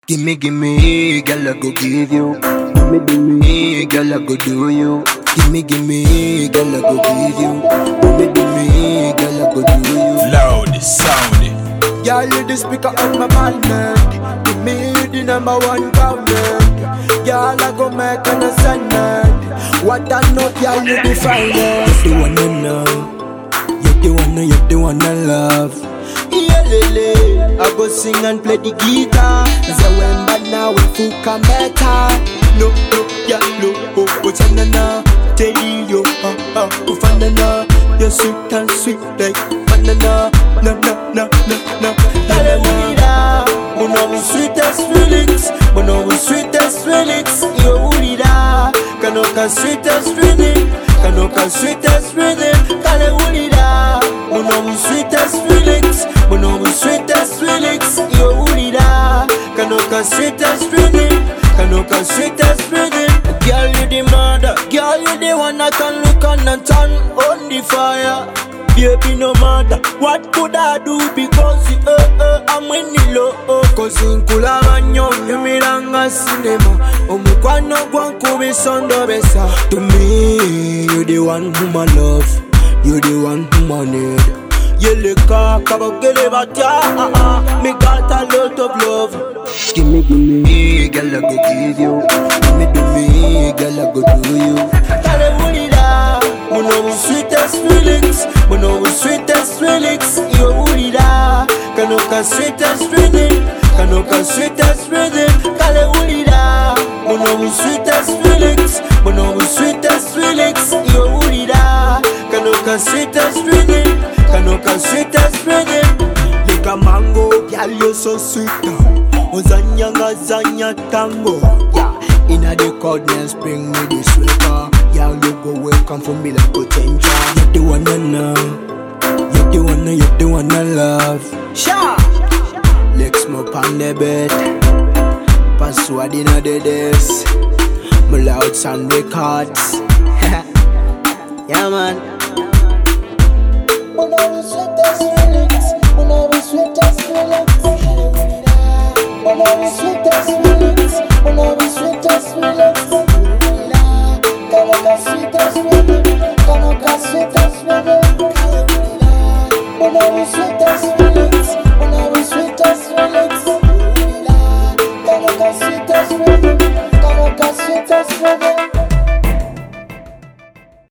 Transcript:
Gimme, girl, I go give you. Gimme, girl, I go do you. Gimme, girl, I go give you. Gimme, girl, I go do you. Loud, sound. Girl, you the speaker of my man. Give me the #1 government. Girl, I go make an assignment. What I know, girl, you the finest. You the one I know. You the one I love. Yeah, lele, I go sing and play the guitar. So when bad now we full come better. No, yeah, no, what's na tell you, ufanana. You're sweet and sweet like banana. No. Hallelujah, we sweetest feelings. We sweetest feelings. You ulida, kanoka sweetest feeling. Kanoka sweetest feeling. Hallelujah, we sweetest feelings. We sweetest feelings. You ulida, kanoka sweetest feeling. Kanoka sweetest feeling. Girl, you the mother. Girl, you the one that can look on and turn on the fire. Baby, no matter what could I do, because I'm winning low. Cause in Kula Manyo, you miranga cinema. Omukwano gwanku bisondo besa. To me, you the one whom I love. You the one whom I need. Yeleka kabakele batya. Me got a lot of love. Gimme, girl, I go give you. Gimme, girl, I go do you. Hallelujah, we sweetest feelings. We sweetest feelings. You ulida, kanoka sweetest feeling. Kanoka sweetest feeling. Hallelujah, we sweetest feelings. We sweetest feelings. You ulida, kanoka sweetest feeling. Kanoka sweetest feeling. Like a mango, girl, you so sweet. Zanya tango, yeah. Inna the coldness, bring me the sweater. Yeah, you go welcome for me like potential. You the one I know, you the one I love. Sha, let's smoke on the bed. Password inna the desk. My loud sound records. Yeah, man. We sweetest feelings. We sweetest feelings. We sweetest feelings. We sweetest feelings. Kanoka sweetest feelings. Kanoka sweetest feelings.